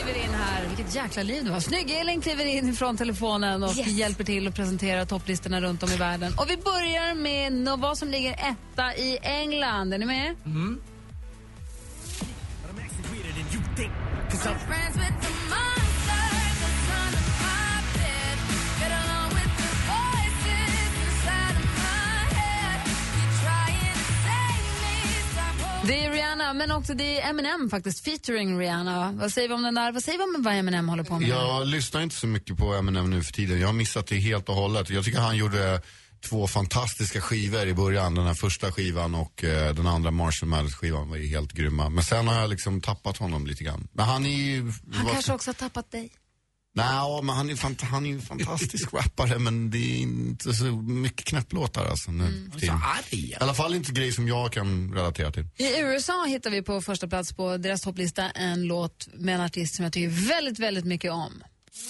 kliver in här. Vilket jäkla liv det var. Snygg Elin kliver in från telefonen och hjälper till att presentera topplistorna runt om i världen. Och vi börjar med vad som ligger etta i England. Är ni med? Mm. Det är Rihanna, men också det är Eminem faktiskt, featuring Rihanna. Vad säger vi om den där? Vad säger vi om vad Eminem håller på med? Jag lyssnar inte så mycket på Eminem nu för tiden. Jag har missat det helt och hållet. Jag tycker han gjorde 2 fantastiska skivor i början. Den här första skivan och den andra Marshall Mathers-skivan var ju helt grymma. Men sen har jag liksom tappat honom lite grann. Men han är ju... Han kanske också har tappat dig. Nej, men han är ju en fantastisk rappare, men det är inte så mycket knäpplåtar alltså nu. I alla fall inte grejer som jag kan relatera till. I USA hittar vi på första plats på deras topplista en låt med en artist som jag tycker väldigt, väldigt mycket om.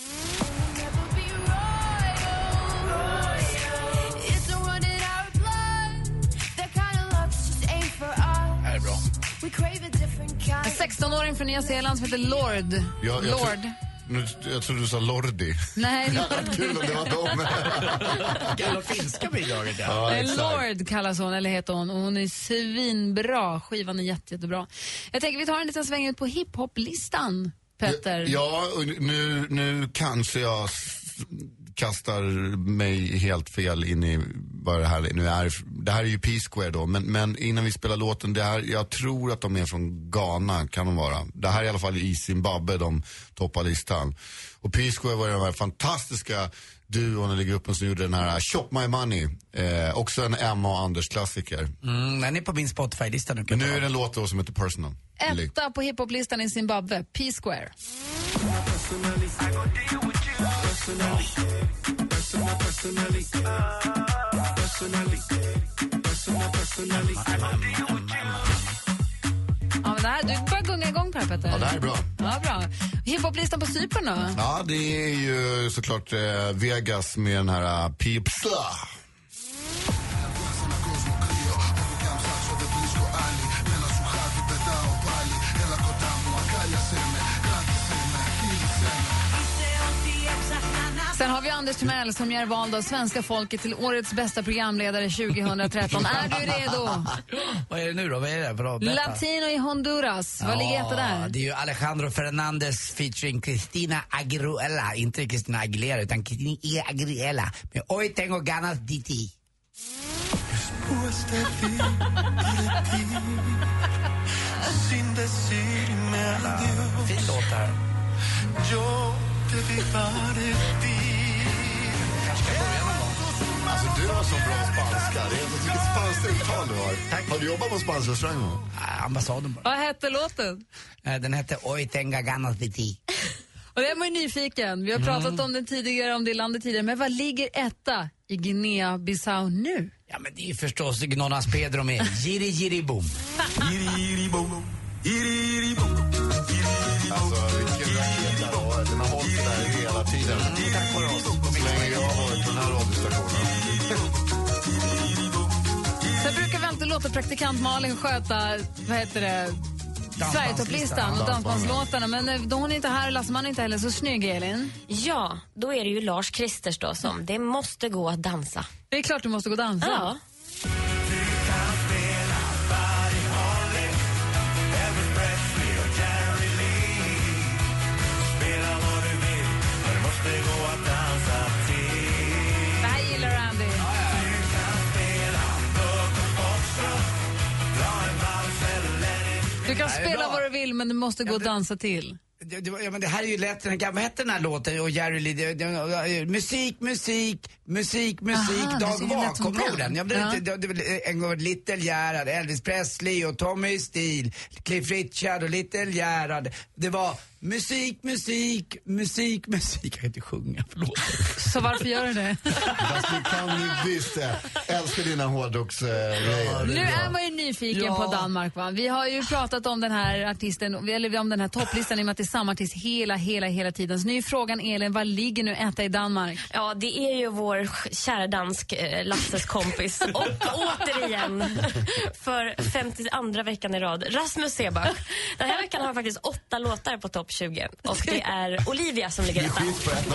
Det är bra. En 16-åring från Nya Zeeland som heter Lorde. Jag tror du sa Lordi. Nej, kul om det var dem. Gamla finska bidraget, Lorde kallas hon, eller heter hon. Och hon är svinbra. Skivan är jättebra. Jag tänker vi tar en liten sväng ut på hiphop-listan, Petter. Ja, nu kanske jag kastar mig helt fel in i vad det här nu är. Det här är ju P-Square då, men innan vi spelar låten, det här, jag tror att de är från Ghana, kan de vara. Det här är i alla fall i Zimbabwe, de toppar listan. Och P-Square var den här fantastiska duon eller gruppen som gjorde den här Chop My Money. Också en Emma och Anders-klassiker. Den är på min Spotify-lista nu. Men nu är det en låt då som heter Personal. Etta på hiphop-listan i Zimbabwe, P-Square. Ja, men det här, du börjar gunga igång på här, Petter. Ja, det här är bra. Ja, bra. Hiphop-listan på Cypern då? Ja, det är ju såklart Vegas med den här Pipsla. Sen har vi Anders Timell som är vald av svenska folket till årets bästa programledare 2013. Är du redo? Vad är det nu då? Vad är det? Bra, Latino i Honduras. Vad ligger etta där? Det är ju Alejandro Fernandez featuring Christina Aguilera. Inte Christina Aguilera utan Christina Aguilera. Men hoy tengo ganas de ti. Fin låt här. Alltså du har så bra spanska. Det är vilket spanskt uttal du har. Tack. Har du jobbat på spansk restaurang? Ambassaden bara. Vad hette låten? Den hette Hoy tengo ganas de ti. Och det är man ju nyfiken. Vi har pratat om den tidigare, om det landet tidigare. Men vad ligger etta i Guinea-Bissau nu? Ja, men det är ju förstås Gnonas Pedro med Giri Giri Boom. Giri Giri Boom. Giri Giri Boom. Alltså vilken raket där har. Den har hållit där hela tiden. Tack för oss. Så länge jag har varit på den här radiostationen. Sen brukar vi alltid låta praktikant Malin sköta, vad heter det, Sverigetopplistan och dansbandslåtarna. Men då hon är inte här och Lassman är inte heller så snygg, Elin. Ja, då är det ju Lars Kristers då som det måste gå att dansa. Det är klart du måste gå och dansa. Ja. Det här gillar Andy. Du kan spela vad du vill, men du måste gå och dansa till. Ja, men det här är ju lätt. Vad hette den här låten? Och Jerry Lee, musik, Dag var. Kommer du ihåg den? Det var en gång Little Gerhard, Elvis Presley och Tommy Steele, Cliff Richard och Little Gerhard. Det var musik. Jag kan inte sjunga, förlåt. Så varför gör du det? Fast du kan ju visst älskar dina hårdrocksgrejer. Nu är man ju nyfiken på Danmark, va? Vi har ju pratat om den här artisten, eller om den här topplistan i och med att det är samma artist hela tiden. Så nu är frågan, Elin, vad ligger nu etta i Danmark? Ja, det är ju vår kära dansk Lasses kompis. Och återigen, för 52 veckan i rad, Rasmus Seebach. Den här veckan har han faktiskt 8 låtar på topp 20. Och det är Olivia som ligger etta.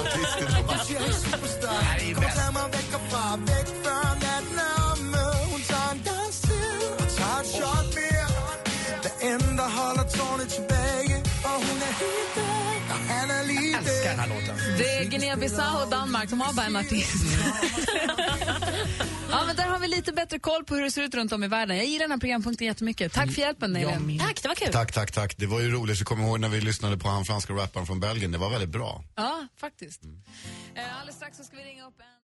Älskar den här låten. Det är Guinea-Bissau och Danmark som har bara en artist. Ja, men där har vi lite bättre koll på hur det ser ut runt om i världen. Jag gillar den här programpunkten jättemycket. Tack för hjälpen, Elin. Tack, det var kul. Tack. Det var ju roligt. Så kommer ihåg när vi lyssnade på han franska rapparen från Belgien. Det var väldigt bra. Ja, faktiskt. Alldeles strax så ska vi ringa upp en...